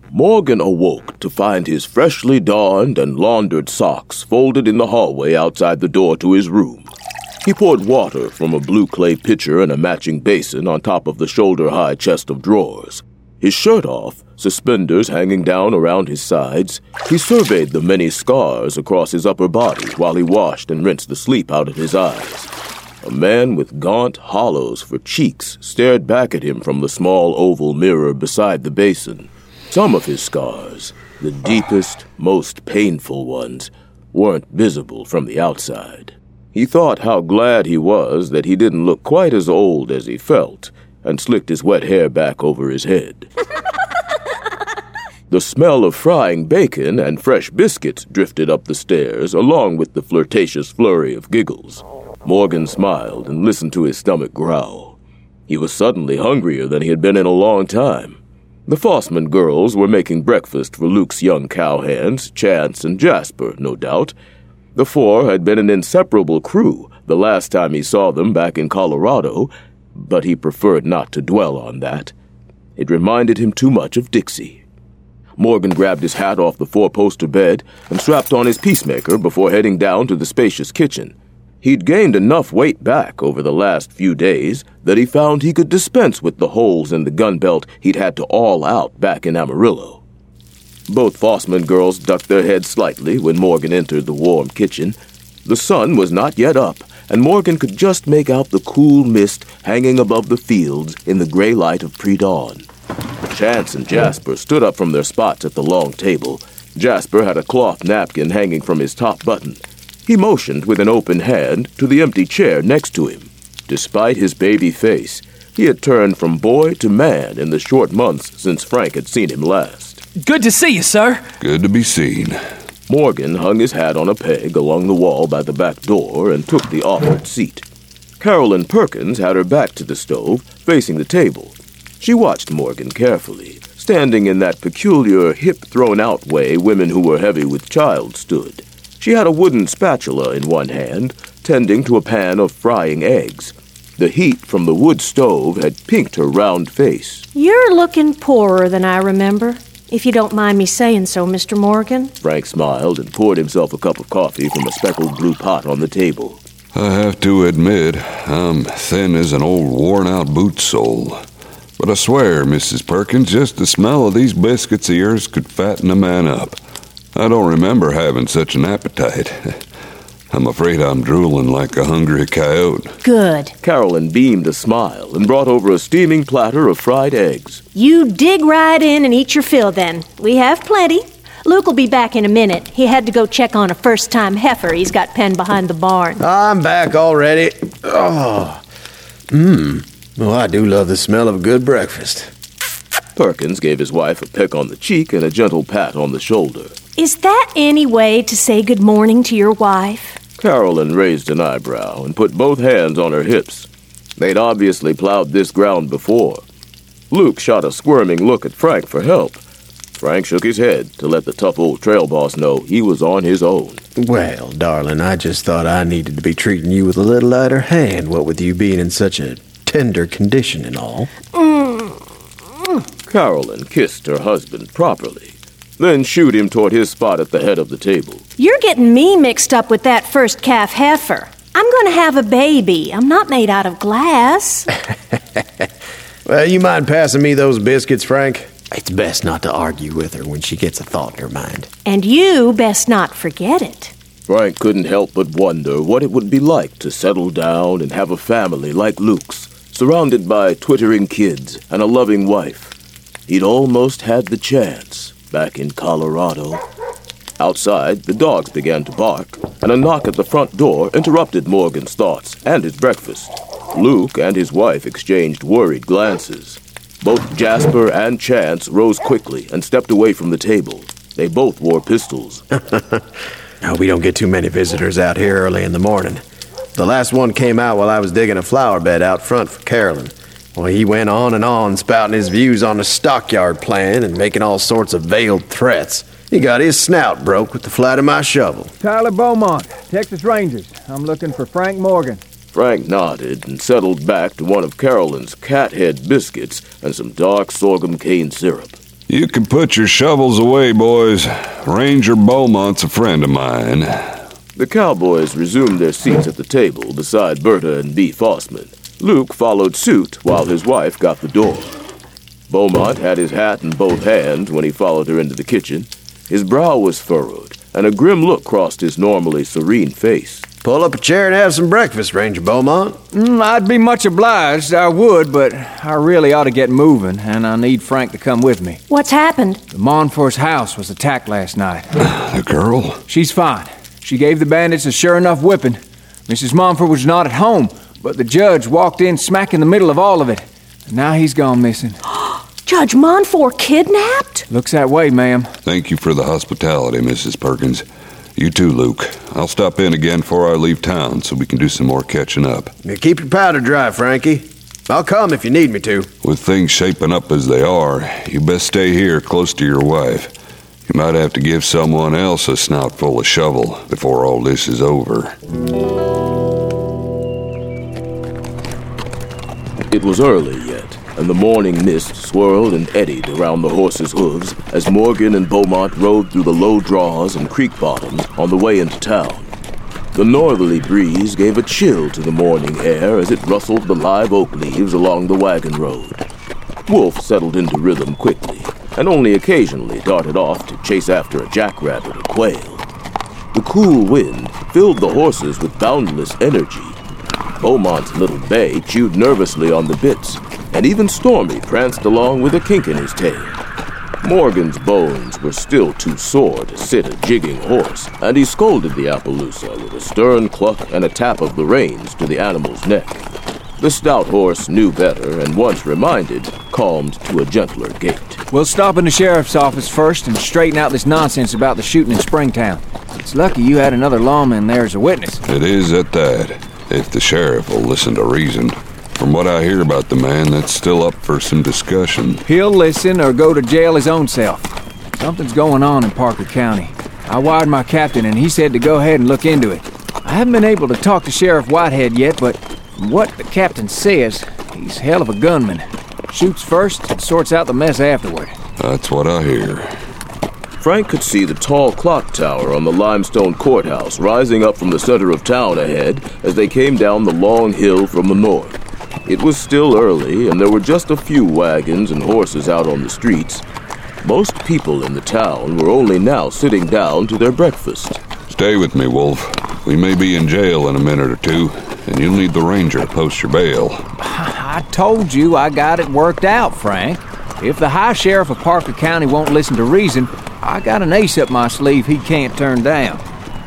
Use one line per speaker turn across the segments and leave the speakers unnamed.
Morgan awoke to find his freshly darned and laundered socks folded in the hallway outside the door to his room. He poured water from a blue clay pitcher and a matching basin on top of the shoulder-high chest of drawers. His shirt off, suspenders hanging down around his sides, he surveyed the many scars across his upper body while he washed and rinsed the sleep out of his eyes. A man with gaunt hollows for cheeks stared back at him from the small oval mirror beside the basin. Some of his scars, the deepest, most painful ones, weren't visible from the outside. He thought how glad he was that he didn't look quite as old as he felt, and slicked his wet hair back over his head. The smell of frying bacon and fresh biscuits drifted up the stairs, along with the flirtatious flurry of giggles. Morgan smiled and listened to his stomach growl. He was suddenly hungrier than he had been in a long time. The Fossman girls were making breakfast for Luke's young cowhands, Chance and Jasper, no doubt. The four had been an inseparable crew the last time he saw them back in Colorado, but he preferred not to dwell on that. It reminded him too much of Dixie. Morgan grabbed his hat off the four-poster bed and strapped on his peacemaker before heading down to the spacious kitchen. He'd gained enough weight back over the last few days that he found he could dispense with the holes in the gun belt he'd had to awl out back in Amarillo. Both Fossman girls ducked their heads slightly when Morgan entered the warm kitchen. The sun was not yet up, and Morgan could just make out the cool mist hanging above the fields in the gray light of pre-dawn. Chance and Jasper stood up from their spots at the long table. Jasper had a cloth napkin hanging from his top button. He motioned with an open hand to the empty chair next to him. Despite his baby face, he had turned from boy to man in the short months since Frank had seen him last.
Good to see you, sir.
Good to be seen.
Morgan hung his hat on a peg along the wall by the back door and took the offered seat. Carolyn Perkins had her back to the stove, facing the table. She watched Morgan carefully, standing in that peculiar, hip-thrown-out way women who were heavy with child stood. She had a wooden spatula in one hand, tending to a pan of frying eggs. The heat from the wood stove had pinked her round face.
You're looking poorer than I remember, if you don't mind me saying so, Mr. Morgan.
Frank smiled and poured himself a cup of coffee from a speckled blue pot on the table.
I have to admit, I'm thin as an old worn-out boot sole. But I swear, Mrs. Perkins, just the smell of these biscuits of yours could fatten a man up. I don't remember having such an appetite. I'm afraid I'm drooling like a hungry coyote.
Good.
Carolyn beamed a smile and brought over a steaming platter of fried eggs.
You dig right in and eat your fill, then. We have plenty. Luke will be back in a minute. He had to go check on a first-time heifer he's got penned behind the barn.
I'm back already. Oh. Well, I do love the smell of a good breakfast.
Perkins gave his wife a peck on the cheek and a gentle pat on the shoulder.
Is that any way to say good morning to your wife?
Carolyn raised an eyebrow and put both hands on her hips. They'd obviously plowed this ground before. Luke shot a squirming look at Frank for help. Frank shook his head to let the tough old trail boss know he was on his own.
Well, darling, I just thought I needed to be treating you with a little lighter hand, what with you being in such a tender condition and all.
Carolyn kissed her husband properly, then shooed him toward his spot at the head of the table.
You're getting me mixed up with that first calf heifer. I'm going to have a baby. I'm not made out of glass.
Well, you mind passing me those biscuits, Frank? It's best not to argue with her when she gets a thought in her mind.
And you best not forget it.
Frank couldn't help but wonder what it would be like to settle down and have a family like Luke's, surrounded by twittering kids and a loving wife. He'd almost had the chance back in Colorado. Outside, the dogs began to bark, and a knock at the front door interrupted Morgan's thoughts and his breakfast. Luke and his wife exchanged worried glances. Both Jasper and Chance rose quickly and stepped away from the table. They both wore pistols.
No, we don't get too many visitors out here early in the morning. The last one came out while I was digging a flower bed out front for Carolyn. Well, he went on, spouting his views on the stockyard plan and making all sorts of veiled threats. He got his snout broke with the flat of my shovel.
Tyler Beaumont, Texas Rangers. I'm looking for Frank Morgan.
Frank nodded and settled back to one of Carolyn's cat head biscuits and some dark sorghum cane syrup.
You can put your shovels away, boys. Ranger Beaumont's a friend of mine.
The cowboys resumed their seats at the table beside Berta and Beef Osman. Luke followed suit while his wife got the door. Beaumont had his hat in both hands when he followed her into the kitchen. His brow was furrowed, and a grim look crossed his normally serene face.
Pull up a chair and have some breakfast, Ranger Beaumont.
I'd be much obliged, I would, but I really ought to get moving, and I need Frank to come with me.
What's happened?
The Montfort's house was attacked last night.
The girl?
She's fine. She gave the bandits a sure enough whipping. Mrs. Montfort was not at home, but the judge walked in smack in the middle of all of it. And now he's gone missing.
Judge Montfort kidnapped?
Looks that way, ma'am.
Thank you for the hospitality, Mrs. Perkins. You too, Luke. I'll stop in again before I leave town so we can do some more catching up.
Keep your powder dry, Frankie. I'll come if you need me to.
With things shaping up as they are, you best stay here close to your wife. You might have to give someone else a snout full of shovel before all this is over.
It was early yet, and the morning mist swirled and eddied around the horses' hooves as Morgan and Beaumont rode through the low draws and creek bottoms on the way into town. The northerly breeze gave a chill to the morning air as it rustled the live oak leaves along the wagon road. Wolf settled into rhythm quickly, and only occasionally darted off to chase after a jackrabbit or quail. The cool wind filled the horses with boundless energy. Beaumont's little bay chewed nervously on the bits, and even Stormy pranced along with a kink in his tail. Morgan's bones were still too sore to sit a jigging horse, and he scolded the Appaloosa with a stern cluck and a tap of the reins to the animal's neck. The stout horse knew better, and once reminded, calmed to a gentler gait.
We'll stop in the sheriff's office first and straighten out this nonsense about the shooting in Springtown. It's lucky you had another lawman there as a witness.
It is at that, if the sheriff will listen to reason. From what I hear about the man, that's still up for some discussion.
He'll listen or go to jail his own self. Something's going on in Parker County. I wired my captain and he said to go ahead and look into it. I haven't been able to talk to Sheriff Whitehead yet, but from what the captain says, he's hell of a gunman. Shoots first and sorts out the mess afterward.
That's what I hear.
Frank could see the tall clock tower on the limestone courthouse rising up from the center of town ahead as they came down the long hill from the north. It was still early, and there were just a few wagons and horses out on the streets. Most people in the town were only now sitting down to their breakfast.
Stay with me, Wolf. We may be in jail in a minute or two, and you'll need the ranger to post your bail.
I told you I got it worked out, Frank. If the high sheriff of Parker County won't listen to reason, I got an ace up my sleeve he can't turn down.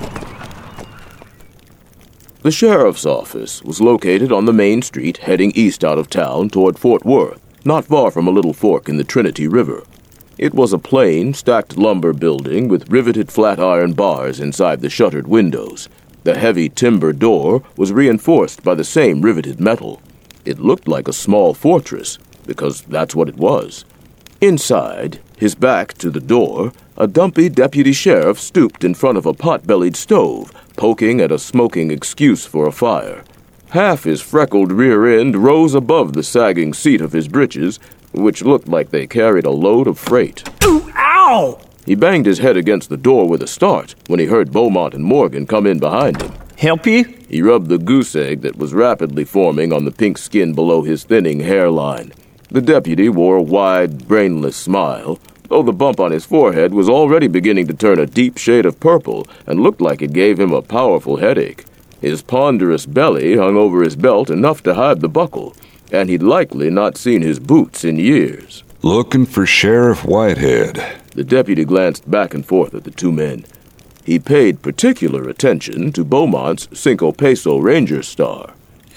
The sheriff's office was located on the main street heading east out of town toward Fort Worth, not far from a little fork in the Trinity River. It was a plain, stacked lumber building with riveted flat iron bars inside the shuttered windows. The heavy timber door was reinforced by the same riveted metal. It looked like a small fortress, because that's what it was. Inside, his back to the door, a dumpy deputy sheriff stooped in front of a pot-bellied stove, poking at a smoking excuse for a fire. Half his freckled rear end rose above the sagging seat of his breeches, which looked like they carried a load of freight.
Ooh, ow!
He banged his head against the door with a start when he heard Beaumont and Morgan come in behind him.
Help you?
He rubbed the goose egg that was rapidly forming on the pink skin below his thinning hairline. The deputy wore a wide, brainless smile, though the bump on his forehead was already beginning to turn a deep shade of purple and looked like it gave him a powerful headache. His ponderous belly hung over his belt enough to hide the buckle, and he'd likely not seen his boots in years.
Looking for Sheriff Whitehead.
The deputy glanced back and forth at the two men. He paid particular attention to Beaumont's Cinco Peso Ranger star.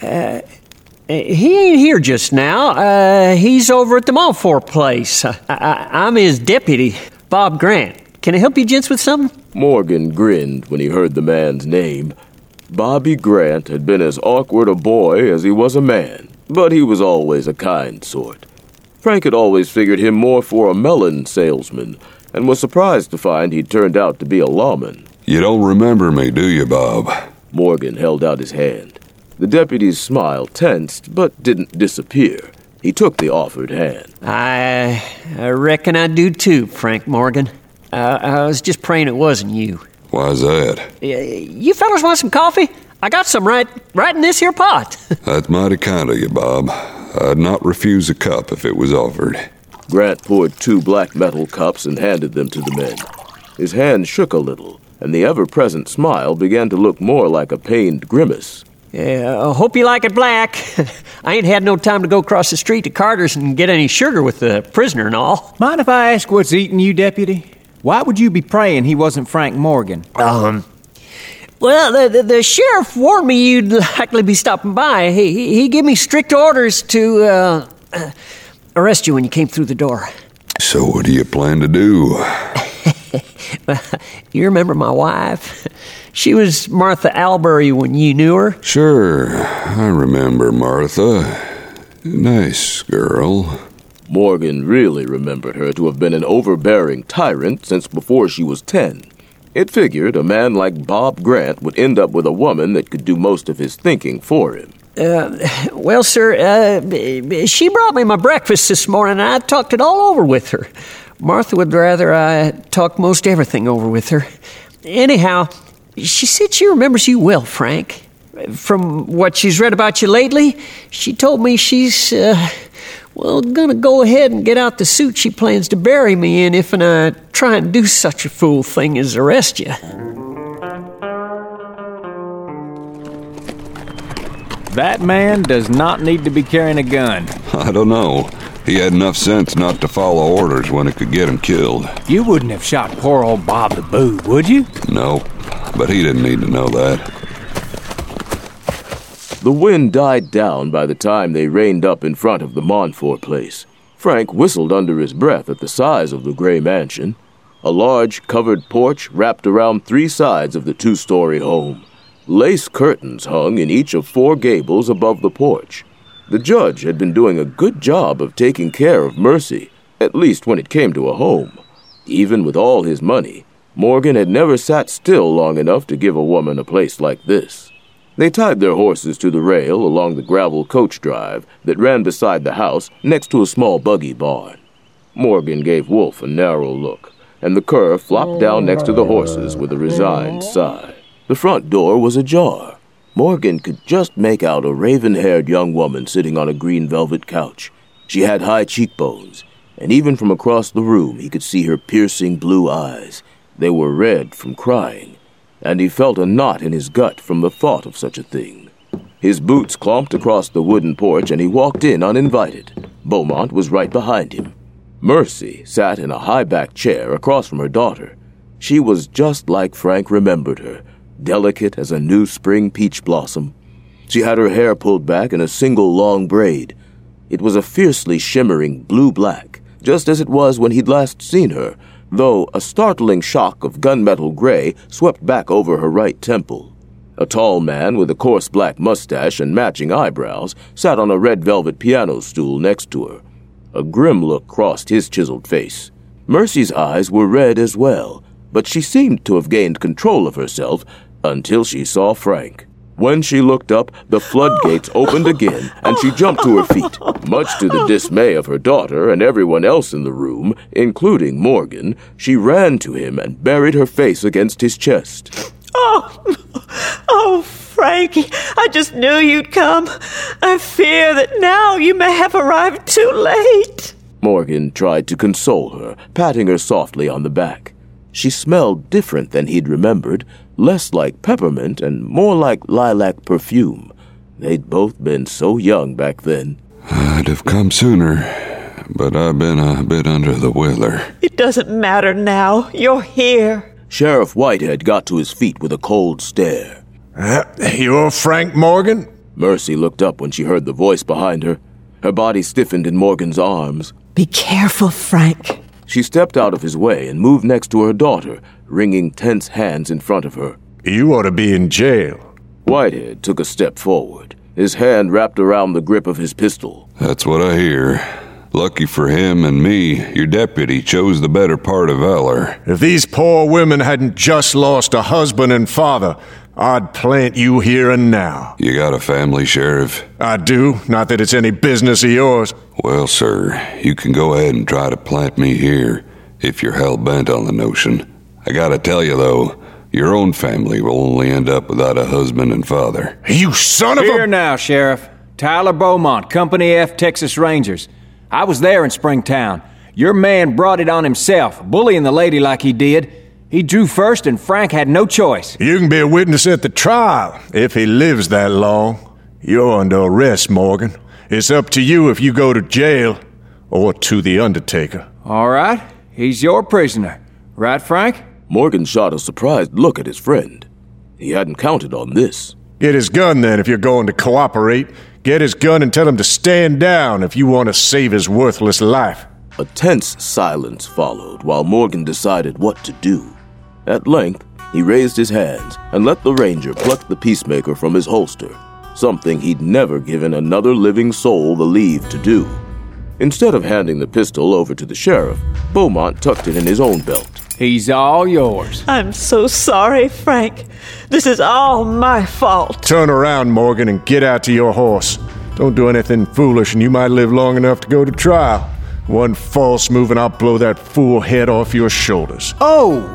He ain't here just now. He's over at the Montfort place. I'm his deputy, Bob Grant. Can I help you gents with something?
Morgan grinned when he heard the man's name. Bobby Grant had been as awkward a boy as he was a man, but he was always a kind sort. Frank had always figured him more for a melon salesman, and was surprised to find he'd turned out to be a lawman.
You don't remember me, do you, Bob?
Morgan held out his hand. The deputy's smile tensed, but didn't disappear. He took the offered hand.
I reckon reckon I do too, Frank Morgan. I was just praying it wasn't you.
Why's that?
You fellas want some coffee? I got some right in this here pot.
That's mighty kind of you, Bob. I'd not refuse a cup if it was offered.
Grant poured 2 black metal cups and handed them to the men. His hand shook a little, and the ever-present smile began to look more like a pained grimace.
Yeah, I hope you like it black. I ain't had no time to go across the street to Carter's and get any sugar with the prisoner and all.
Mind if I ask what's eating you, Deputy? Why would you be praying he wasn't Frank Morgan?
Well, the sheriff warned me you'd likely be stopping by. He gave me strict orders to arrest you when you came through the door.
So what do you plan to do?
You remember my wife? She was Martha Albury when you knew her.
Sure, I remember Martha. Nice girl.
Morgan really remembered her to have been an overbearing tyrant since before she was 10. It figured a man like Bob Grant would end up with a woman that could do most of his thinking for him.
Well, sir, she brought me my breakfast this morning, and I talked it all over with her. Martha would rather I talk most everything over with her. Anyhow, she said she remembers you well, Frank. From what she's read about you lately, she told me she's, gonna go ahead and get out the suit she plans to bury me in if I try and do such a fool thing as arrest you.
That man does not need to be carrying a gun.
I don't know. He had enough sense not to follow orders when it could get him killed.
You wouldn't have shot poor old Bob the Boob, would you?
No, but he didn't need to know that.
The wind died down by the time they reined up in front of the Montfort place. Frank whistled under his breath at the size of the gray mansion. A large, covered porch wrapped around 3 sides of the 2-story home. Lace curtains hung in each of 4 gables above the porch. The judge had been doing a good job of taking care of Mercy, at least when it came to a home. Even with all his money, Morgan had never sat still long enough to give a woman a place like this. They tied their horses to the rail along the gravel coach drive that ran beside the house next to a small buggy barn. Morgan gave Wolf a narrow look, and the cur flopped down next to the horses with a resigned sigh. The front door was ajar. Morgan could just make out a raven-haired young woman sitting on a green velvet couch. She had high cheekbones, and even from across the room he could see her piercing blue eyes. They were red from crying, and he felt a knot in his gut from the thought of such a thing. His boots clomped across the wooden porch, and he walked in uninvited. Beaumont was right behind him. Mercy sat in a high-backed chair across from her daughter. She was just like Frank remembered her, delicate as a new spring peach blossom. She had her hair pulled back in a single long braid. It was a fiercely shimmering blue-black, just as it was when he'd last seen her, though a startling shock of gunmetal gray swept back over her right temple. A tall man with a coarse black mustache and matching eyebrows sat on a red velvet piano stool next to her. A grim look crossed his chiseled face. Mercy's eyes were red as well, but she seemed to have gained control of herself until she saw Frank. When she looked up, the floodgates opened again, and she jumped to her feet. Much to the dismay of her daughter and everyone else in the room, including Morgan, she ran to him and buried her face against his chest.
Oh, Frankie, I just knew you'd come. I fear that now you may have arrived too late.
Morgan tried to console her, patting her softly on the back. She smelled different than he'd remembered, less like peppermint and more like lilac perfume. They'd both been so young back then.
I'd have come sooner, but I've been a bit under the weather.
It doesn't matter now. You're here.
Sheriff Whitehead got to his feet with a cold stare.
You're Frank Morgan?
Mercy looked up when she heard the voice behind her. Her body stiffened in Morgan's arms.
Be careful, Frank.
She stepped out of his way and moved next to her daughter, wringing tense hands in front of her.
You ought to be in jail.
Whitehead took a step forward, his hand wrapped around the grip of his pistol.
That's what I hear. Lucky for him and me, your deputy chose the better part of valor.
If these poor women hadn't just lost a husband and father, I'd plant you here and now.
You got a family, Sheriff?
I do, not that it's any business of yours.
Well, sir, you can go ahead and try to plant me here, if you're hell-bent on the notion. I gotta tell you, though, your own family will only end up without a husband and father.
You son of a...
Here now, Sheriff. Tyler Beaumont, Company F, Texas Rangers. I was there in Springtown. Your man brought it on himself, bullying the lady like he did. He drew first and Frank had no choice.
You can be a witness at the trial, if he lives that long. You're under arrest, Morgan. It's up to you if you go to jail or to the Undertaker.
All right, he's your prisoner. Right, Frank?
Morgan shot a surprised look at his friend. He hadn't counted on this.
Get his gun then if you're going to cooperate. Get his gun and tell him to stand down if you want to save his worthless life.
A tense silence followed while Morgan decided what to do. At length, he raised his hands and let the ranger pluck the peacemaker from his holster, something he'd never given another living soul the leave to do. Instead of handing the pistol over to the sheriff, Beaumont tucked it in his own belt.
He's all yours.
I'm so sorry, Frank. This is all my fault.
Turn around, Morgan, and get out to your horse. Don't do anything foolish and you might live long enough to go to trial. One false move and I'll blow that fool head off your shoulders.
Oh!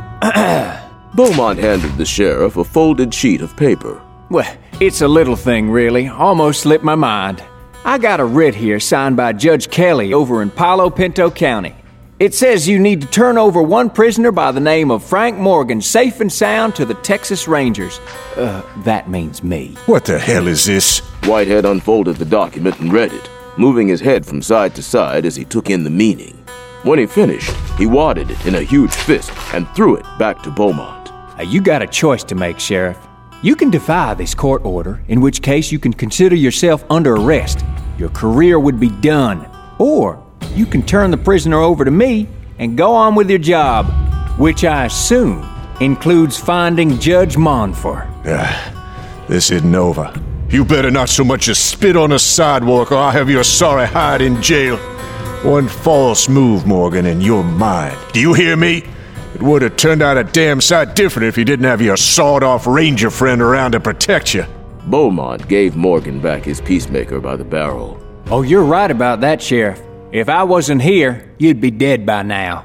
Beaumont handed the sheriff a folded sheet of paper.
Well, it's a little thing, really. Almost slipped my mind. I got a writ here signed by Judge Kelly over in Palo Pinto County. It says you need to turn over one prisoner by the name of Frank Morgan safe and sound to the Texas Rangers. That means me.
What the hell is this?
Whitehead unfolded the document and read it, moving his head from side to side as he took in the meaning. When he finished, he wadded it in a huge fist and threw it back to Beaumont.
You got a choice to make, Sheriff. You can defy this court order, in which case you can consider yourself under arrest. Your career would be done. Or you can turn the prisoner over to me and go on with your job, which I assume includes finding Judge Monfort.
This isn't over. You better not so much as spit on a sidewalk or I'll have your sorry hide in jail. One false move, Morgan, and you're mine. Do you hear me? It would have turned out a damn sight different if you didn't have your sawed-off ranger friend around to protect you.
Beaumont gave Morgan back his peacemaker by the barrel.
Oh, you're right about that, Sheriff. If I wasn't here, you'd be dead by now.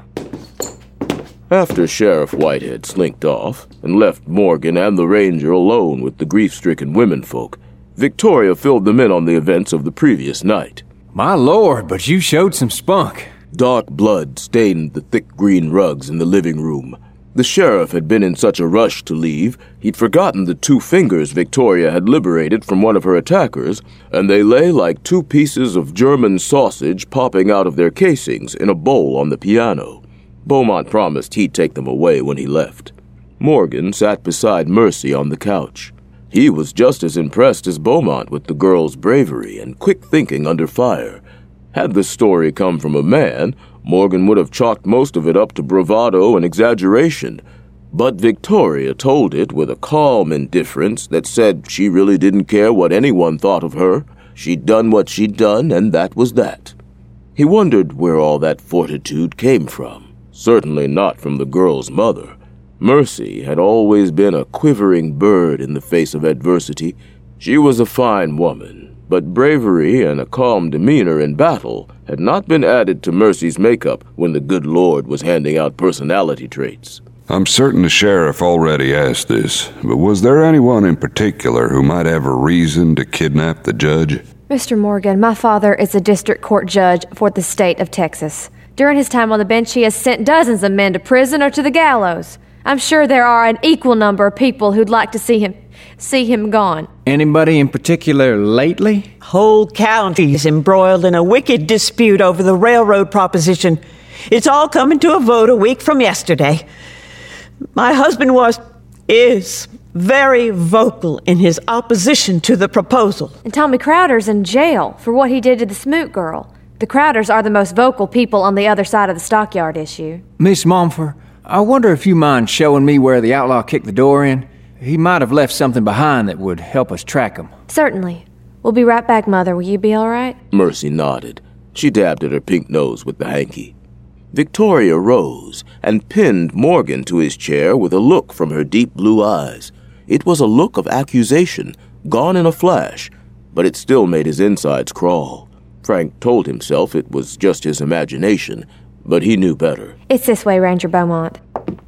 After Sheriff Whitehead slinked off and left Morgan and the ranger alone with the grief-stricken womenfolk, Victoria filled them in on the events of the previous night.
My lord, but you showed some spunk.
Dark blood stained the thick green rugs in the living room. The sheriff had been in such a rush to leave, he'd forgotten the 2 fingers Victoria had liberated from one of her attackers, and they lay like 2 pieces of German sausage popping out of their casings in a bowl on the piano. Beaumont promised he'd take them away when he left. Morgan sat beside Mercy on the couch. He was just as impressed as Beaumont with the girl's bravery and quick thinking under fire. Had the story come from a man, Morgan would have chalked most of it up to bravado and exaggeration. But Victoria told it with a calm indifference that said she really didn't care what anyone thought of her. She'd done what she'd done, and that was that. He wondered where all that fortitude came from. Certainly not from the girl's mother. Mercy had always been a quivering bird in the face of adversity. She was a fine woman, but bravery and a calm demeanor in battle had not been added to Mercy's makeup when the good Lord was handing out personality traits.
I'm certain the sheriff already asked this, but was there anyone in particular who might have a reason to kidnap the judge?
Mr. Morgan, my father is a district court judge for the state of Texas. During his time on the bench, he has sent dozens of men to prison or to the gallows. I'm sure there are an equal number of people who'd like to see him gone.
Anybody in particular lately?
Whole county's embroiled in a wicked dispute over the railroad proposition. It's all coming to a vote a week from yesterday. My husband is very vocal in his opposition to the proposal.
And Tommy Crowder's in jail for what he did to the Smoot girl. The Crowders are the most vocal people on the other side of the stockyard issue.
Miss Monfort, I wonder if you mind showing me where the outlaw kicked the door in? He might have left something behind that would help us track him.
Certainly. We'll be right back, Mother. Will you be all right?
Mercy nodded. She dabbed at her pink nose with the hanky. Victoria rose and pinned Morgan to his chair with a look from her deep blue eyes. It was a look of accusation, gone in a flash, but it still made his insides crawl. Frank told himself it was just his imagination, but he knew better.
It's this way, Ranger Beaumont.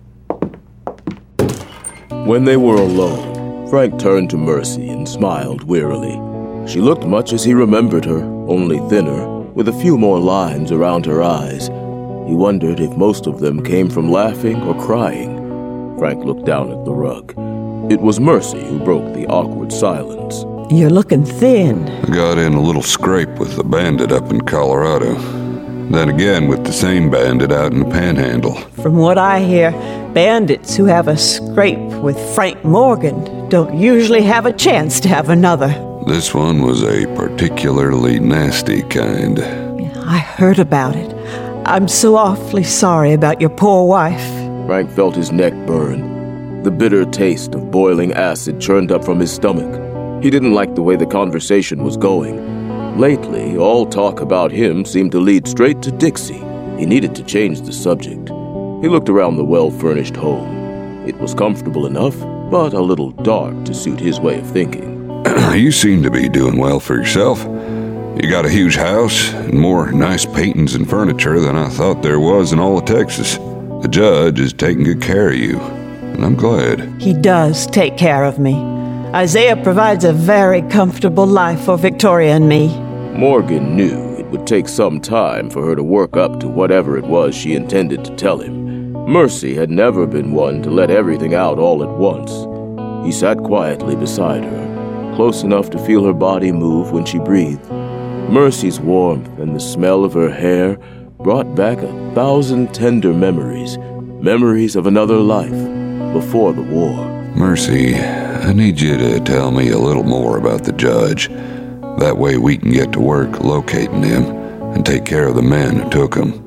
When they were alone, Frank turned to Mercy and smiled wearily. She looked much as he remembered her, only thinner, with a few more lines around her eyes. He wondered if most of them came from laughing or crying. Frank looked down at the rug. It was Mercy who broke the awkward silence.
You're looking thin.
I got in a little scrape with the bandit up in Colorado. Then again with the same bandit out in the Panhandle.
From what I hear, bandits who have a scrape with Frank Morgan don't usually have a chance to have another.
This one was a particularly nasty kind.
I heard about it. I'm so awfully sorry about your poor wife.
Frank felt his neck burn. The bitter taste of boiling acid churned up from his stomach. He didn't like the way the conversation was going. Lately, all talk about him seemed to lead straight to Dixie. He needed to change the subject. He looked around the well-furnished home. It was comfortable enough, but a little dark to suit his way of thinking.
You seem to be doing well for yourself. You got a huge house and more nice paintings and furniture than I thought there was in all of Texas. The judge is taking good care of you, and I'm glad.
He does take care of me. Isaiah provides a very comfortable life for Victoria and me.
Morgan knew it would take some time for her to work up to whatever it was she intended to tell him. Mercy had never been one to let everything out all at once. He sat quietly beside her, close enough to feel her body move when she breathed. Mercy's warmth and the smell of her hair brought back 1,000 tender memories, memories of another life before the war.
Mercy, I need you to tell me a little more about the judge. That way we can get to work locating him and take care of the men who took him.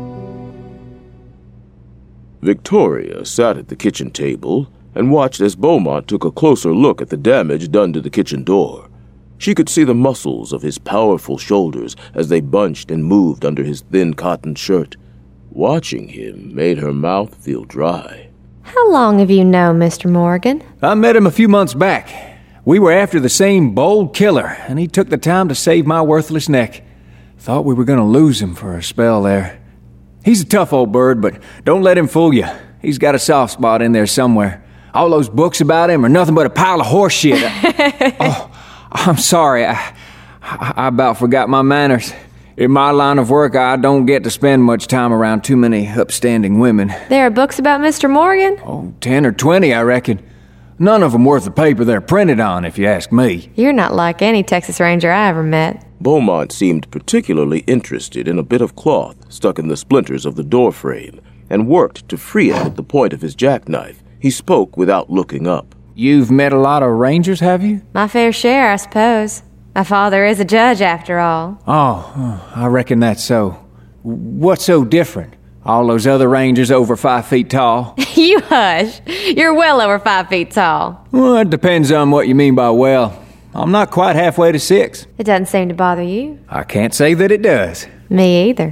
Victoria sat at the kitchen table and watched as Beaumont took a closer look at the damage done to the kitchen door. She could see the muscles of his powerful shoulders as they bunched and moved under his thin cotton shirt. Watching him made her mouth feel dry.
How long have you known Mr. Morgan?
I met him a few months back. We were after the same bold killer, and he took the time to save my worthless neck. Thought we were going to lose him for a spell there. He's a tough old bird, but don't let him fool you. He's got a soft spot in there somewhere. All those books about him are nothing but a pile of horse shit. Oh, I'm sorry. I about forgot my manners. In my line of work, I don't get to spend much time around too many upstanding women.
There are books about Mr. Morgan?
Oh, 10 or 20, I reckon. None of them worth the paper they're printed on, if you ask me.
You're not like any Texas Ranger I ever met.
Beaumont seemed particularly interested in a bit of cloth stuck in the splinters of the door frame and worked to free it at the point of his jackknife. He spoke without looking up.
You've met a lot of rangers, have you?
My fair share, I suppose. My father is a judge, after all.
Oh, I reckon that's so. What's so different? All those other rangers over 5 feet tall?
You hush. You're well over 5 feet tall.
Well, it depends on what you mean by well. I'm not quite halfway to 6.
It doesn't seem to bother you.
I can't say that it does.
Me either.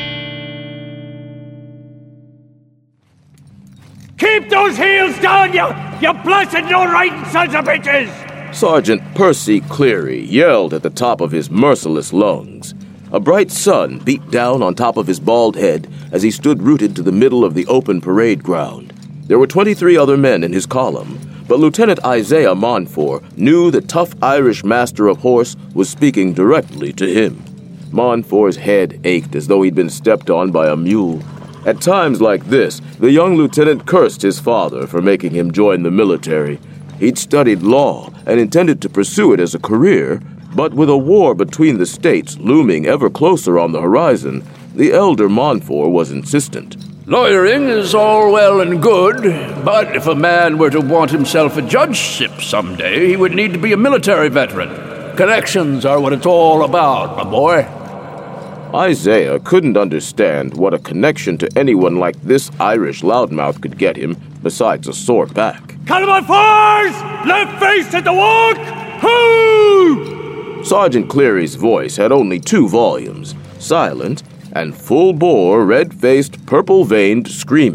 Keep those heels down, you blessed no-writing sons of bitches!
Sergeant Percy Cleary yelled at the top of his merciless lungs. A bright sun beat down on top of his bald head as he stood rooted to the middle of the open parade ground. There were 23 other men in his column, but Lieutenant Isaiah Monfort knew the tough Irish master of horse was speaking directly to him. Monfort's head ached as though he'd been stepped on by a mule. At times like this, the young lieutenant cursed his father for making him join the military. He'd studied law and intended to pursue it as a career, but with a war between the states looming ever closer on the horizon, the elder Monfort was insistent.
Lawyering is all well and good, but if a man were to want himself a judgeship someday, he would need to be a military veteran. Connections are what it's all about, my boy.
Isaiah couldn't understand what a connection to anyone like this Irish loudmouth could get him, besides a sore back.
Caliban fires! Left face at the walk! Hoo!
Sergeant Cleary's voice had only 2 volumes, silent and full-bore, red-faced, purple-veined screaming.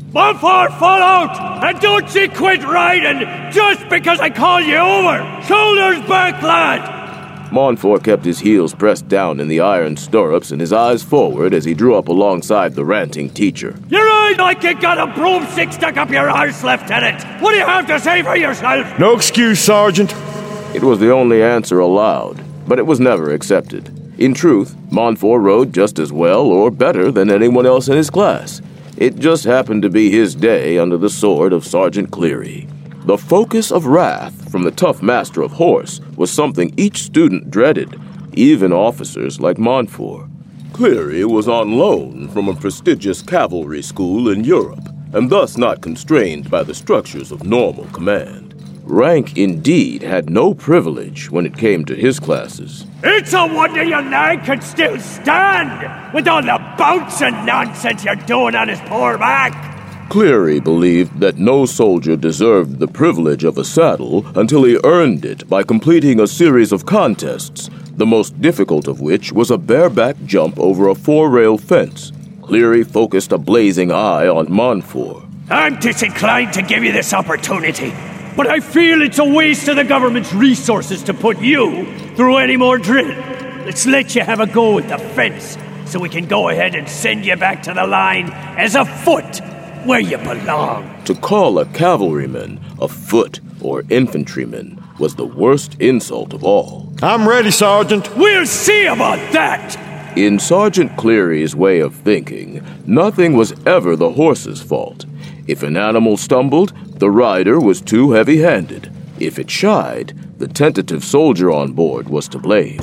Montfort, fall out! And don't you quit riding just because I call you over! Shoulders back, lad!
Montfort kept his heels pressed down in the iron stirrups and his eyes forward as he drew up alongside the ranting teacher.
You're right like you got a broomstick stuck up your arse, Lieutenant! What do you have to say for yourself?
No excuse, Sergeant.
It was the only answer allowed, but it was never accepted. In truth, Montfort rode just as well or better than anyone else in his class. It just happened to be his day under the sword of Sergeant Cleary. The focus of wrath from the tough master of horse was something each student dreaded, even officers like Montfort. Cleary was on loan from a prestigious cavalry school in Europe, and thus not constrained by the structures of normal command. Rank, indeed, had no privilege when it came to his classes.
It's a wonder your nag can still stand, with all the bouncing nonsense you're doing on his poor back.
Cleary believed that no soldier deserved the privilege of a saddle until he earned it by completing a series of contests, the most difficult of which was a bareback jump over a 4-rail fence. Cleary focused a blazing eye on Montfort.
I'm disinclined to give you this opportunity, but I feel it's a waste of the government's resources to put you through any more drill. Let's let you have a go at the fence, so we can go ahead and send you back to the line as a foot, where you belong.
To call a cavalryman a foot or infantryman was the worst insult of all.
I'm ready, Sergeant.
We'll see about that!
In Sergeant Cleary's way of thinking, nothing was ever the horse's fault. If an animal stumbled, the rider was too heavy-handed. If it shied, the tentative soldier on board was to blame.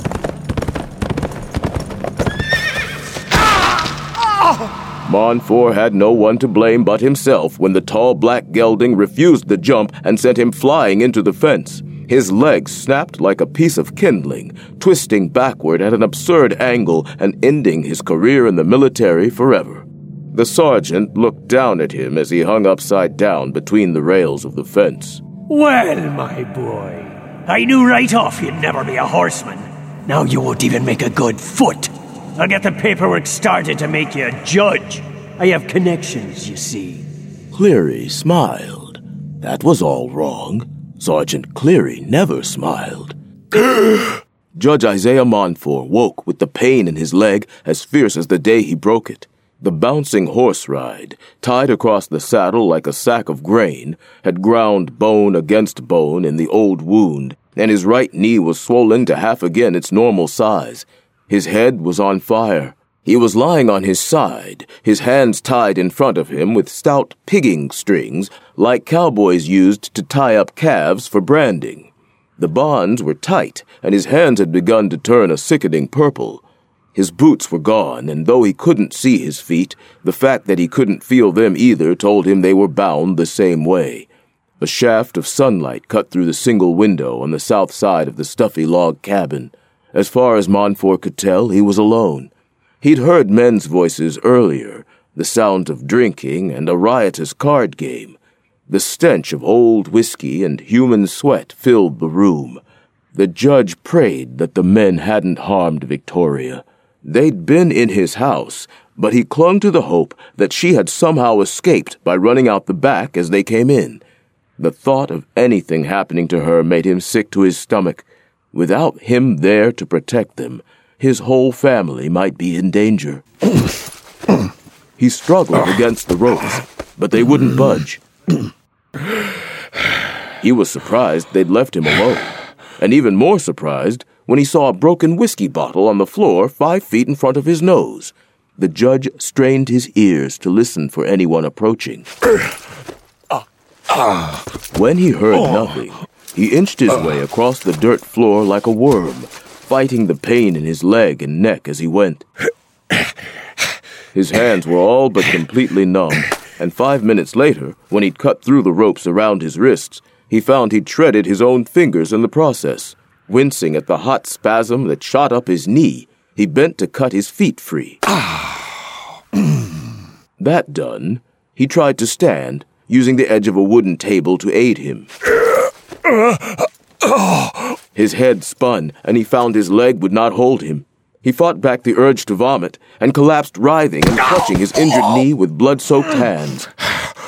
Montfort had no one to blame but himself when the tall black gelding refused the jump and sent him flying into the fence. His legs snapped like a piece of kindling, twisting backward at an absurd angle and ending his career in the military forever. The sergeant looked down at him as he hung upside down between the rails of the fence.
Well, my boy, I knew right off you'd never be a horseman. Now you won't even make a good foot. I'll get the paperwork started to make you a judge. I have connections, you see.
Cleary smiled. That was all wrong. Sergeant Cleary never smiled. Judge Isaiah Montfort woke with the pain in his leg as fierce as the day he broke it. The bouncing horse ride, tied across the saddle like a sack of grain, had ground bone against bone in the old wound, and his right knee was swollen to half again its normal size. His head was on fire. He was lying on his side, his hands tied in front of him with stout pigging strings like cowboys used to tie up calves for branding. The bonds were tight, and his hands had begun to turn a sickening purple. His boots were gone, and though he couldn't see his feet, the fact that he couldn't feel them either told him they were bound the same way. A shaft of sunlight cut through the single window on the south side of the stuffy log cabin. As far as Montfort could tell, he was alone. He'd heard men's voices earlier, the sound of drinking and a riotous card game. The stench of old whiskey and human sweat filled the room. The judge prayed that the men hadn't harmed Victoria. They'd been in his house, but he clung to the hope that she had somehow escaped by running out the back as they came in. The thought of anything happening to her made him sick to his stomach. Without him there to protect them, his whole family might be in danger. He struggled against the ropes, but they wouldn't budge. He was surprised they'd left him alone, and even more surprised when he saw a broken whiskey bottle on the floor 5 feet in front of his nose. The judge strained his ears to listen for anyone approaching. When he heard nothing, he inched his way across the dirt floor like a worm, fighting the pain in his leg and neck as he went. His hands were all but completely numb, and 5 minutes later, when he'd cut through the ropes around his wrists, he found he'd shredded his own fingers in the process. Wincing at the hot spasm that shot up his knee, he bent to cut his feet free. That done, he tried to stand, using the edge of a wooden table to aid him. His head spun, and he found his leg would not hold him. He fought back the urge to vomit, and collapsed writhing and clutching his injured knee with blood-soaked hands.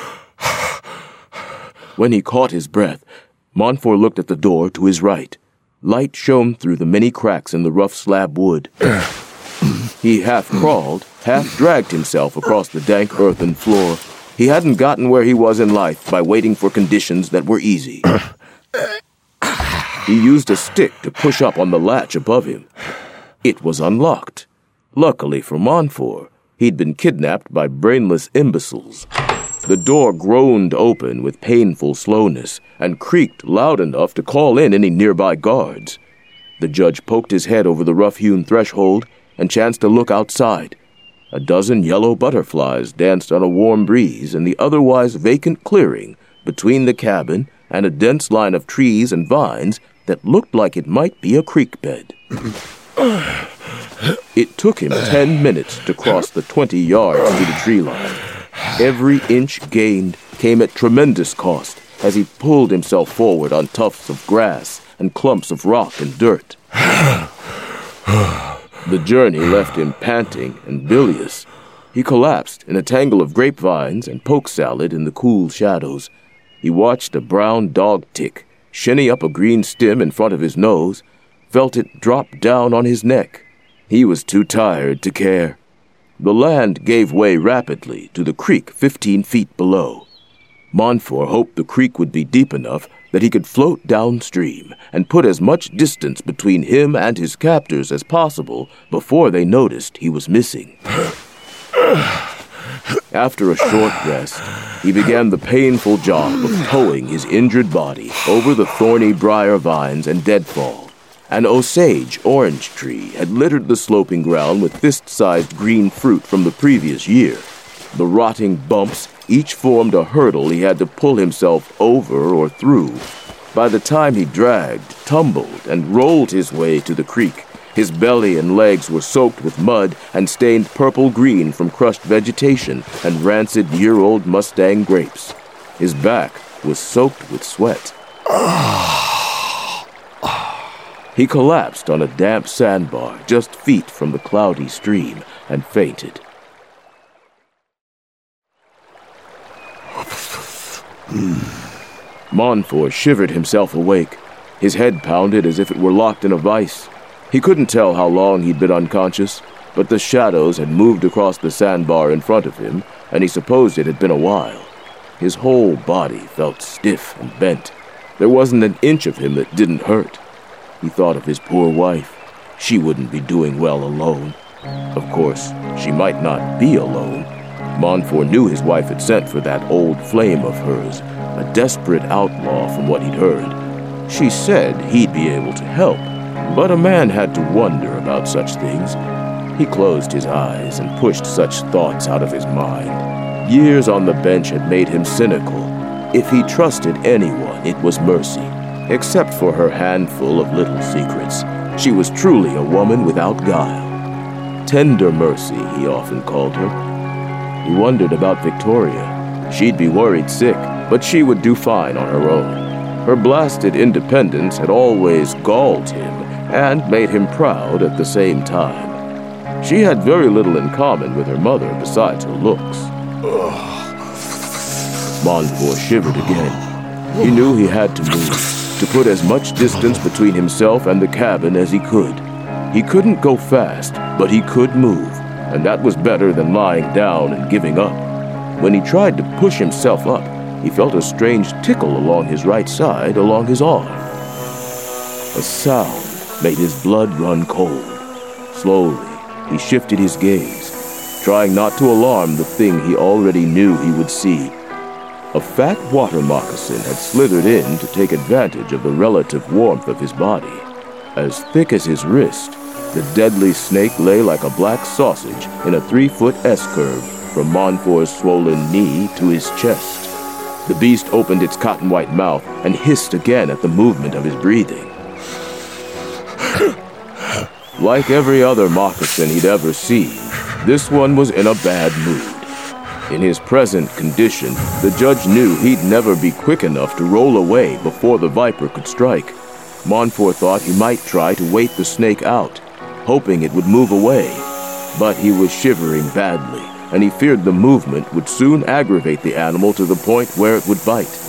When he caught his breath, Montfort looked at the door to his right. Light shone through the many cracks in the rough slab wood. He half crawled, half dragged himself across the dank earthen floor. He hadn't gotten where he was in life by waiting for conditions that were easy. He used a stick to push up on the latch above him. It was unlocked. Luckily for Montfort, he'd been kidnapped by brainless imbeciles. The door groaned open with painful slowness and creaked loud enough to call in any nearby guards. The judge poked his head over the rough-hewn threshold and chanced to look outside. A dozen yellow butterflies danced on a warm breeze in the otherwise vacant clearing between the cabin and a dense line of trees and vines that looked like it might be a creek bed. It took him 10 minutes to cross the 20 yards to the tree line. Every inch gained came at tremendous cost as he pulled himself forward on tufts of grass and clumps of rock and dirt. The journey left him panting and bilious. He collapsed in a tangle of grapevines and poke salad in the cool shadows. He watched a brown dog tick shinny up a green stem in front of his nose, felt it drop down on his neck. He was too tired to care. The land gave way rapidly to the creek 15 feet below. Montfort hoped the creek would be deep enough that he could float downstream and put as much distance between him and his captors as possible before they noticed he was missing. After a short rest, he began the painful job of towing his injured body over the thorny briar vines and deadfall. An Osage orange tree had littered the sloping ground with fist-sized green fruit from the previous year. The rotting bumps each formed a hurdle he had to pull himself over or through. By the time he dragged, tumbled, and rolled his way to the creek, his belly and legs were soaked with mud and stained purple-green from crushed vegetation and rancid year-old Mustang grapes. His back was soaked with sweat. He collapsed on a damp sandbar just feet from the cloudy stream and fainted. Montfort shivered himself awake. His head pounded as if it were locked in a vice. He couldn't tell how long he'd been unconscious, but the shadows had moved across the sandbar in front of him, and he supposed it had been a while. His whole body felt stiff and bent. There wasn't an inch of him that didn't hurt. He thought of his poor wife. She wouldn't be doing well alone. Of course, she might not be alone. Montfort knew his wife had sent for that old flame of hers, a desperate outlaw from what he'd heard. She said he'd be able to help, but a man had to wonder about such things. He closed his eyes and pushed such thoughts out of his mind. Years on the bench had made him cynical. If he trusted anyone, it was Mercy. Except for her handful of little secrets, she was truly a woman without guile. Tender Mercy, he often called her. He wondered about Victoria. She'd be worried sick, but she would do fine on her own. Her blasted independence had always galled him and made him proud at the same time. She had very little in common with her mother besides her looks. Montfort shivered again. He knew he had to move, to put as much distance between himself and the cabin as he could. He couldn't go fast, but he could move, and that was better than lying down and giving up. When he tried to push himself up, he felt a strange tickle along his right side, along his arm. A sound made his blood run cold. Slowly, he shifted his gaze, trying not to alarm the thing he already knew he would see. A fat water moccasin had slithered in to take advantage of the relative warmth of his body. As thick as his wrist, the deadly snake lay like a black sausage in a 3-foot S-curve from Montfort's swollen knee to his chest. The beast opened its cotton-white mouth and hissed again at the movement of his breathing. Like every other moccasin he'd ever seen, this one was in a bad mood. In his present condition, the judge knew he'd never be quick enough to roll away before the viper could strike. Montfort thought he might try to wait the snake out, hoping it would move away. But he was shivering badly, and he feared the movement would soon aggravate the animal to the point where it would bite.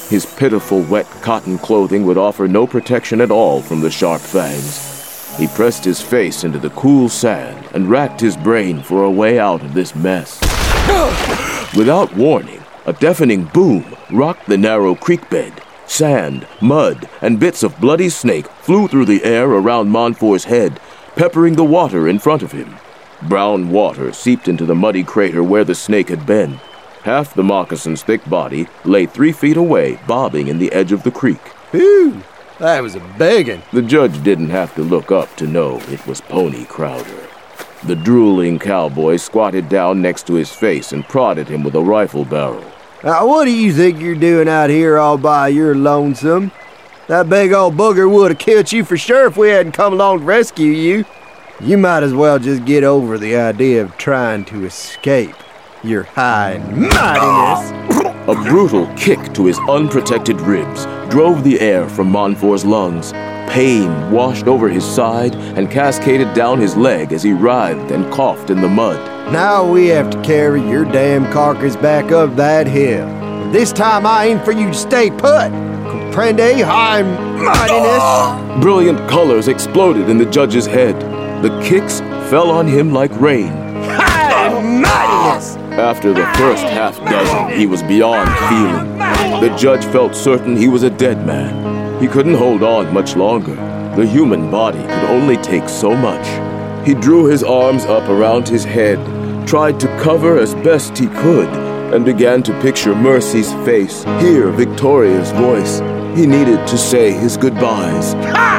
His pitiful wet cotton clothing would offer no protection at all from the sharp fangs. He pressed his face into the cool sand and racked his brain for a way out of this mess. Without warning, a deafening boom rocked the narrow creek bed. Sand, mud, and bits of bloody snake flew through the air around Montfort's head, peppering the water in front of him. Brown water seeped into the muddy crater where the snake had been. Half the moccasin's thick body lay 3 feet away, bobbing in the edge of the creek.
Whew, that was a biggin'.
The judge didn't have to look up to know it was Pony Crowder. The drooling cowboy squatted down next to his face and prodded him with a rifle barrel.
Now, what do you think you're doing out here all by your lonesome? That big old booger would have killed you for sure if we hadn't come along to rescue you. You might as well just get over the idea of trying to escape your high and mightiness.
A brutal kick to his unprotected ribs drove the air from Montfort's lungs. Pain washed over his side and cascaded down his leg as he writhed and coughed in the mud.
Now we have to carry your damn carcass back up that hill. This time I aim for you to stay put. Comprende, high mightiness?
Brilliant colors exploded in the judge's head. The kicks fell on him like rain.
High mightiness!
After the first half dozen, he was beyond feeling. The judge felt certain he was a dead man. He couldn't hold on much longer. The human body could only take so much. He drew his arms up around his head, tried to cover as best he could, and began to picture Mercy's face, hear Victoria's voice. He needed to say his goodbyes.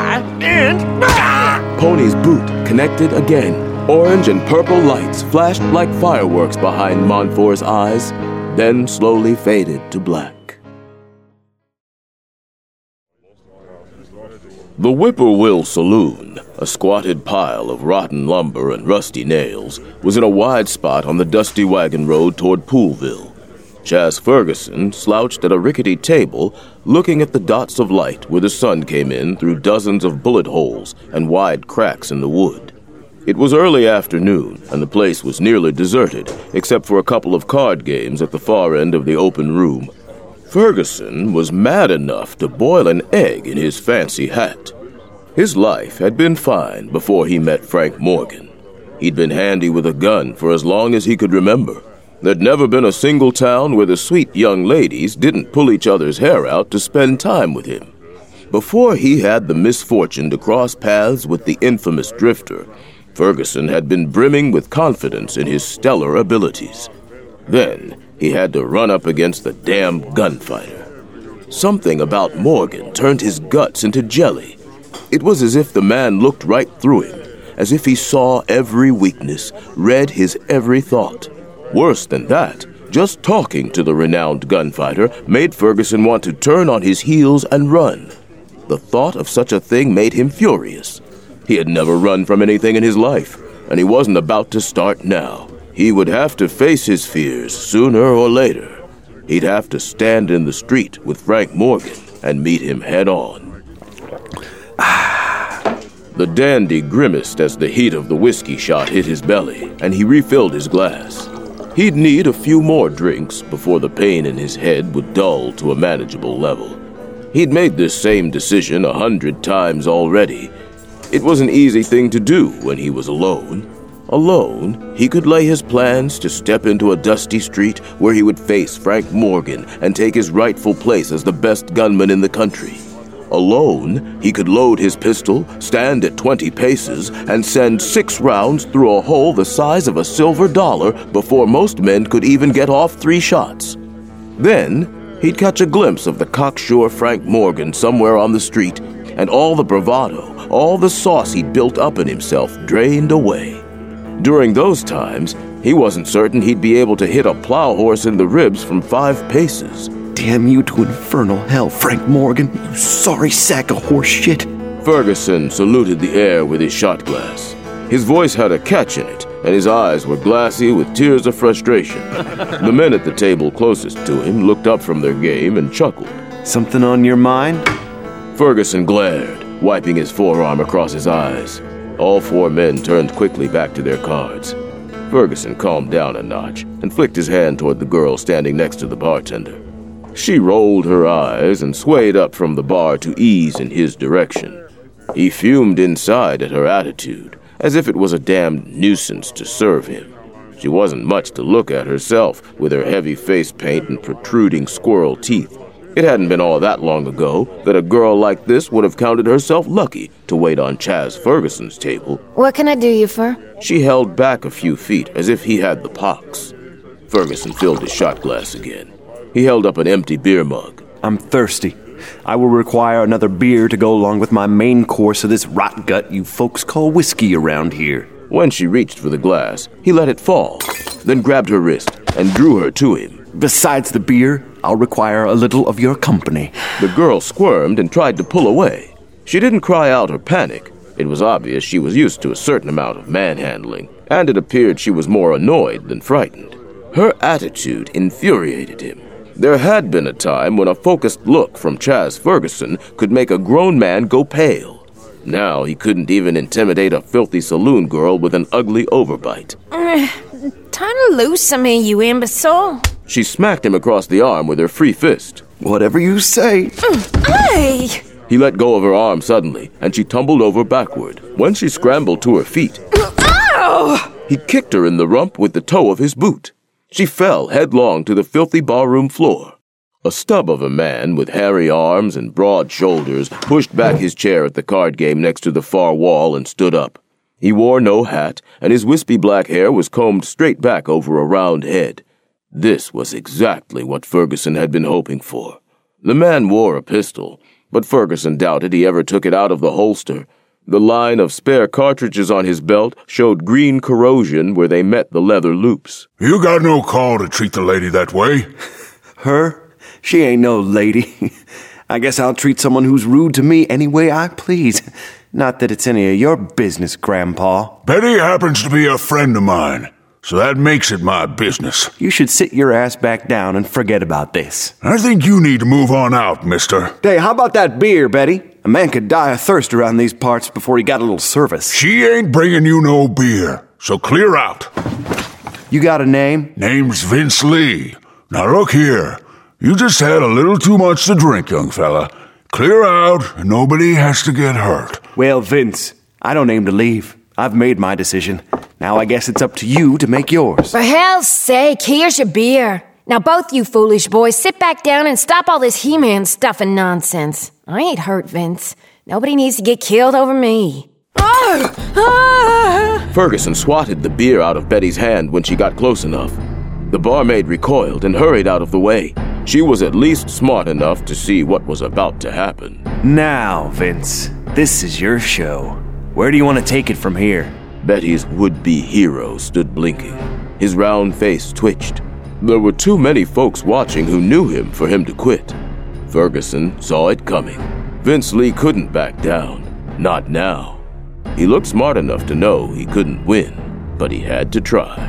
Pony's boot connected again. Orange and purple lights flashed like fireworks behind Montfort's eyes, then slowly faded to black. The Whippoorwill Saloon, a squatted pile of rotten lumber and rusty nails, was in a wide spot on the dusty wagon road toward Poolville. Chas Ferguson slouched at a rickety table, looking at the dots of light where the sun came in through dozens of bullet holes and wide cracks in the wood. It was early afternoon, and the place was nearly deserted, except for a couple of card games at the far end of the open room. Ferguson was mad enough to boil an egg in his fancy hat. His life had been fine before he met Frank Morgan. He'd been handy with a gun for as long as he could remember. There'd never been a single town where the sweet young ladies didn't pull each other's hair out to spend time with him. Before he had the misfortune to cross paths with the infamous Drifter, Ferguson had been brimming with confidence in his stellar abilities. Then he had to run up against the damn gunfighter. Something about Morgan turned his guts into jelly. It was as if the man looked right through him, as if he saw every weakness, read his every thought. Worse than that, just talking to the renowned gunfighter made Ferguson want to turn on his heels and run. The thought of such a thing made him furious. He had never run from anything in his life, and he wasn't about to start now. He would have to face his fears sooner or later. He'd have to stand in the street with Frank Morgan and meet him head on. The dandy grimaced as the heat of the whiskey shot hit his belly, and he refilled his glass. He'd need a few more drinks before the pain in his head would dull to a manageable level. He'd made this same decision 100 times already. It was an easy thing to do when he was alone. Alone, he could lay his plans to step into a dusty street where he would face Frank Morgan and take his rightful place as the best gunman in the country. Alone, he could load his pistol, stand at 20 paces, and send 6 rounds through a hole the size of a silver dollar before most men could even get off 3 shots. Then, he'd catch a glimpse of the cocksure Frank Morgan somewhere on the street, and all the bravado, all the sauce he'd built up in himself drained away. During those times, he wasn't certain he'd be able to hit a plow horse in the ribs from 5 paces.
Damn you to infernal hell, Frank Morgan, you sorry sack of horse shit.
Ferguson saluted the air with his shot glass. His voice had a catch in it, and his eyes were glassy with tears of frustration. The men at the table closest to him looked up from their game and chuckled.
Something on your mind?
Ferguson glared, wiping his forearm across his eyes. All 4 men turned quickly back to their cards. Ferguson calmed down a notch and flicked his hand toward the girl standing next to the bartender. She rolled her eyes and swayed up from the bar to ease in his direction. He fumed inside at her attitude, as if it was a damned nuisance to serve him. She wasn't much to look at herself, with her heavy face paint and protruding squirrel teeth. It hadn't been all that long ago that a girl like this would have counted herself lucky to wait on Chaz Ferguson's table.
What can I do you for?
She held back a few feet as if he had the pox. Ferguson filled his shot glass again. He held up an empty beer mug.
I'm thirsty. I will require another beer to go along with my main course of this rot gut you folks call whiskey around here.
When she reached for the glass, he let it fall, then grabbed her wrist and drew her to him.
Besides the beer, I'll require a little of your company.
The girl squirmed and tried to pull away. She didn't cry out or panic. It was obvious she was used to a certain amount of manhandling, and it appeared she was more annoyed than frightened. Her attitude infuriated him. There had been a time when a focused look from Chaz Ferguson could make a grown man go pale. Now he couldn't even intimidate a filthy saloon girl with an ugly overbite.
Turn loose of me, you imbecile.
She smacked him across the arm with her free fist.
Whatever you say.
Hey!
He let go of her arm suddenly, and she tumbled over backward. When she scrambled to her feet, he kicked her in the rump with the toe of his boot. She fell headlong to the filthy barroom floor. A stub of a man with hairy arms and broad shoulders pushed back his chair at the card game next to the far wall and stood up. He wore no hat, and his wispy black hair was combed straight back over a round head. This was exactly what Ferguson had been hoping for. The man wore a pistol, but Ferguson doubted he ever took it out of the holster. The line of spare cartridges on his belt showed green corrosion where they met the leather loops.
You got no call to treat the lady that way.
Her? She ain't no lady. I guess I'll treat someone who's rude to me any way I please. Not that it's any of your business, Grandpa.
Betty happens to be a friend of mine, so that makes it my business.
You should sit your ass back down and forget about this.
I think you need to move on out, mister.
Hey, how about that beer, Betty? A man could die of thirst around these parts before he got a little service.
She ain't bringing you no beer, so clear out.
You got a name?
Name's Vince Lee. Now look here. You just had a little too much to drink, young fella. Clear out, and nobody has to get hurt.
Well, Vince, I don't aim to leave. I've made my decision. Now I guess it's up to you to make yours.
For hell's sake, here's your beer. Now both you foolish boys, sit back down and stop all this He-Man stuff and nonsense. I ain't hurt, Vince. Nobody needs to get killed over me.
Ferguson swatted the beer out of Betty's hand when she got close enough. The barmaid recoiled and hurried out of the way. She was at least smart enough to see what was about to happen.
Now, Vince, this is your show. Where do you want to take it from here?
Betty's would-be hero stood blinking. His round face twitched. There were too many folks watching who knew him for him to quit. Ferguson saw it coming. Vince Lee couldn't back down. Not now. He looked smart enough to know he couldn't win, but he had to try.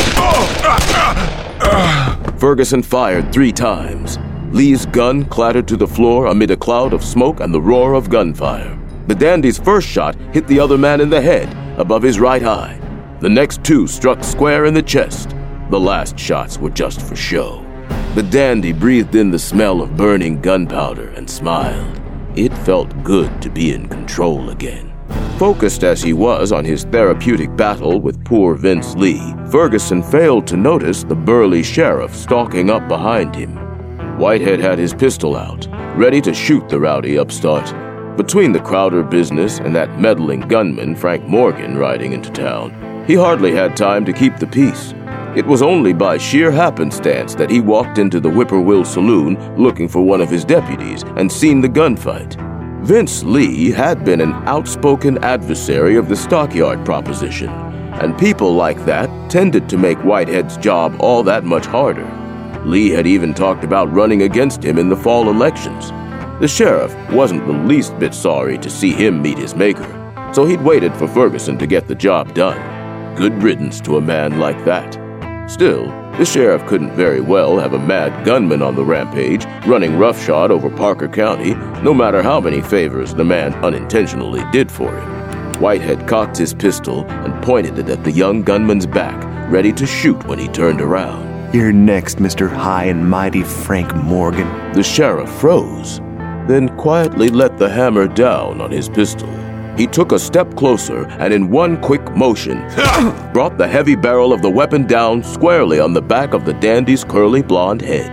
Ferguson fired 3 times. Lee's gun clattered to the floor amid a cloud of smoke and the roar of gunfire. The dandy's first shot hit the other man in the head, above his right eye. The next 2 struck square in the chest. The last shots were just for show. The dandy breathed in the smell of burning gunpowder and smiled. It felt good to be in control again. Focused as he was on his therapeutic battle with poor Vince Lee, Ferguson failed to notice the burly sheriff stalking up behind him. Whitehead had his pistol out, ready to shoot the rowdy upstart. Between the Crowder business and that meddling gunman Frank Morgan riding into town, he hardly had time to keep the peace. It was only by sheer happenstance that he walked into the Whippoorwill Saloon looking for one of his deputies and seen the gunfight. Vince Lee had been an outspoken adversary of the stockyard proposition, and people like that tended to make Whitehead's job all that much harder. Lee had even talked about running against him in the fall elections. The sheriff wasn't the least bit sorry to see him meet his maker, so he'd waited for Ferguson to get the job done. Good riddance to a man like that. Still, the sheriff couldn't very well have a mad gunman on the rampage, running roughshod over Parker County, no matter how many favors the man unintentionally did for him. Whitehead cocked his pistol and pointed it at the young gunman's back, ready to shoot when he turned around.
You're next, Mr. High and Mighty Frank Morgan.
The sheriff froze, then quietly let the hammer down on his pistol. He took a step closer and in one quick motion brought the heavy barrel of the weapon down squarely on the back of the dandy's curly blonde head.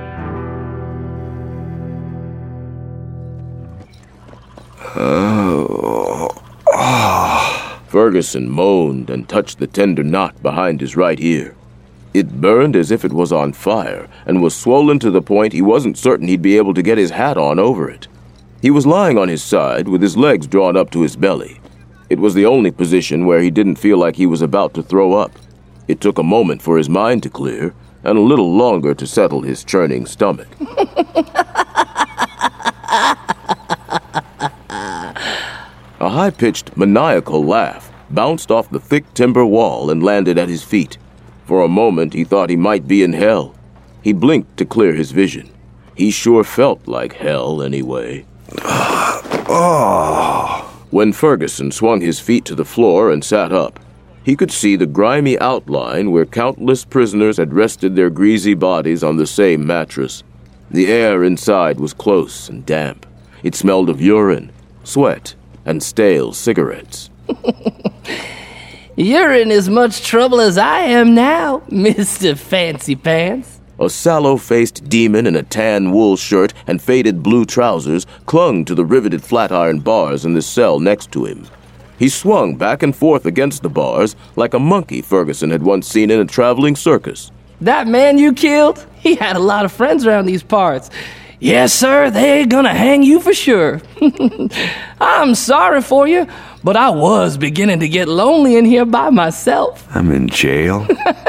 Ferguson moaned and touched the tender knot behind his right ear. It burned as if it was on fire and was swollen to the point he wasn't certain he'd be able to get his hat on over it. He was lying on his side with his legs drawn up to his belly. It was the only position where he didn't feel like he was about to throw up. It took a moment for his mind to clear and a little longer to settle his churning stomach. A high-pitched, maniacal laugh bounced off the thick timber wall and landed at his feet. For a moment, he thought he might be in hell. He blinked to clear his vision. He sure felt like hell, anyway. When Ferguson swung his feet to the floor and sat up, he could see the grimy outline where countless prisoners had rested their greasy bodies on the same mattress. The air inside was close and damp. It smelled of urine, sweat, and stale cigarettes.
You're in as much trouble as I am now, Mr. Fancy Pants.
A sallow-faced demon in a tan wool shirt and faded blue trousers clung to the riveted flat-iron bars in the cell next to him. He swung back and forth against the bars like a monkey Ferguson had once seen in a traveling circus.
That man you killed, he had a lot of friends around these parts. Yes, sir, they're gonna hang you for sure. I'm sorry for you, but I was beginning to get lonely in here by myself.
I'm in jail?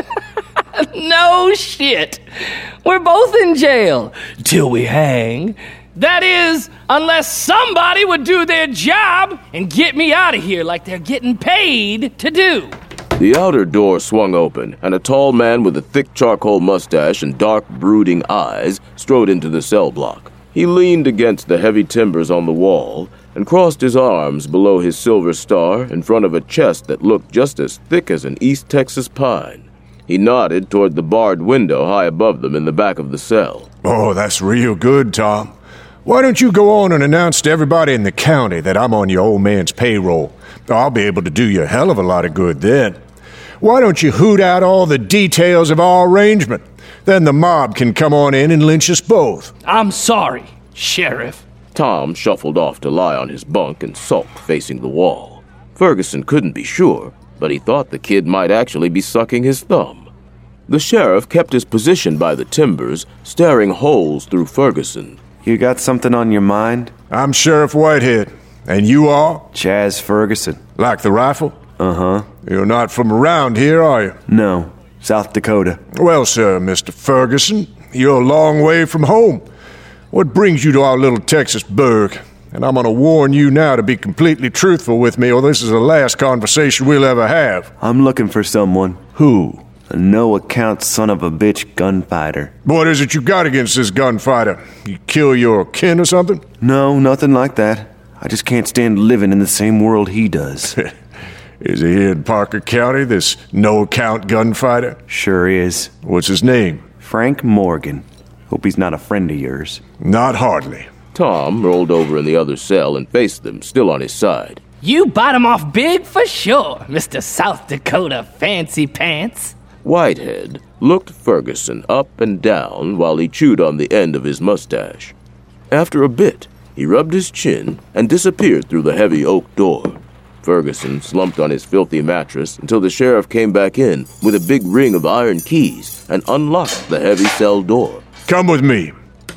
No shit. We're both in jail. Till we hang. That is, unless somebody would do their job and get me out of here like they're getting paid to do.
The outer door swung open, and a tall man with a thick charcoal mustache and dark, brooding eyes strode into the cell block. He leaned against the heavy timbers on the wall and crossed his arms below his silver star in front of a chest that looked just as thick as an East Texas pine. He nodded toward the barred window high above them in the back of the cell.
Oh, that's real good, Tom. Why don't you go on and announce to everybody in the county that I'm on your old man's payroll? I'll be able to do you a hell of a lot of good then. Why don't you hoot out all the details of our arrangement? Then the mob can come on in and lynch us both.
I'm sorry, Sheriff.
Tom shuffled off to lie on his bunk and sulked facing the wall. Ferguson couldn't be sure, but he thought the kid might actually be sucking his thumb. The sheriff kept his position by the timbers, staring holes through Ferguson.
You got something on your mind?
I'm Sheriff Whitehead. And you are?
Chaz Ferguson.
Like the rifle?
Uh-huh.
You're not from around here, are you?
No. South Dakota.
Well, sir, Mr. Ferguson, you're a long way from home. What brings you to our little Texas burg? And I'm going to warn you now to be completely truthful with me, or this is the last conversation we'll ever have.
I'm looking for someone.
Who?
A no-account son of a bitch gunfighter.
What is it you got against this gunfighter? You kill your kin or something?
No, nothing like that. I just can't stand living in the same world he does.
Is he here in Parker County, this no-account gunfighter?
Sure is.
What's his name?
Frank Morgan. Hope he's not a friend of yours.
Not hardly.
Tom rolled over in the other cell and faced them, still on his side.
You bite him off big for sure, Mr. South Dakota Fancy Pants.
Whitehead looked Ferguson up and down while he chewed on the end of his mustache. After a bit, he rubbed his chin and disappeared through the heavy oak door. Ferguson slumped on his filthy mattress until the sheriff came back in with a big ring of iron keys and unlocked the heavy cell door.
Come with me.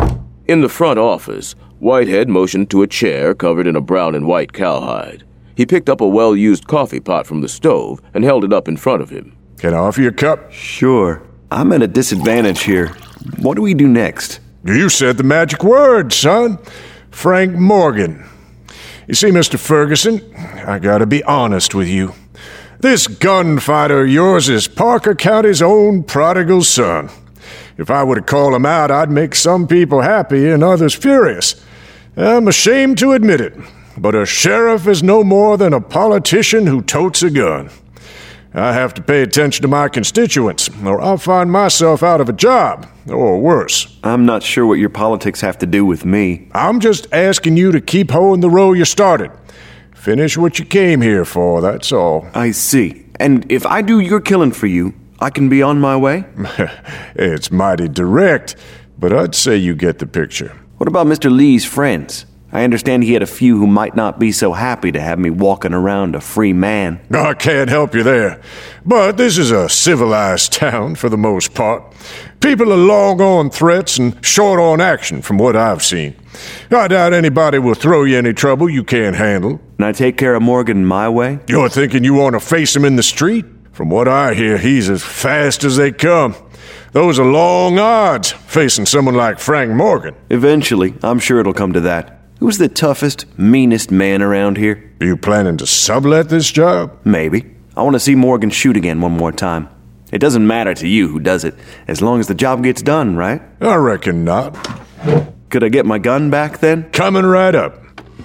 In the front office, Whitehead motioned to a chair covered in a brown and white cowhide. He picked up a well-used coffee pot from the stove and held it up in front of him.
Can I offer you a cup?
Sure. I'm at a disadvantage here. What do we do next?
You said the magic word, son. Frank Morgan. You see, Mr. Ferguson, I gotta be honest with you. This gunfighter of yours is Parker County's own prodigal son. If I were to call him out, I'd make some people happy and others furious. I'm ashamed to admit it, but a sheriff is no more than a politician who totes a gun. I have to pay attention to my constituents, or I'll find myself out of a job, or worse.
I'm not sure what your politics have to do with me.
I'm just asking you to keep hoeing the row you started. Finish what you came here for, that's all.
I see. And if I do your killing for you, I can be on my way?
It's mighty direct, but I'd say you get the picture.
What about Mr. Lee's friends? I understand he had a few who might not be so happy to have me walking around a free man.
I can't help you there. But this is a civilized town for the most part. People are long on threats and short on action from what I've seen. I doubt anybody will throw you any trouble you can't handle.
And I take care of Morgan my way?
You're thinking you want to face him in the street? From what I hear, he's as fast as they come. Those are long odds, facing someone like Frank Morgan.
Eventually, I'm sure it'll come to that. Who's the toughest, meanest man around here?
Are you planning to sublet this job?
Maybe. I want to see Morgan shoot again one more time. It doesn't matter to you who does it, as long as the job gets done, right?
I reckon not.
Could I get my gun back then?
Coming right up.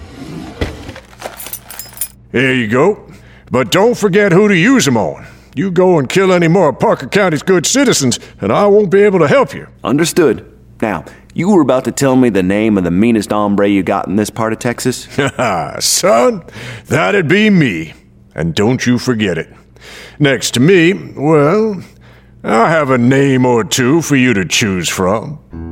Here you go. But don't forget who to use them on. You go and kill any more of Parker County's good citizens, and I won't be able to help you.
Understood. Now, you were about to tell me the name of the meanest hombre you got in this part of Texas?
Son, that'd be me. And don't you forget it. Next to me, well, I have a name or two for you to choose from.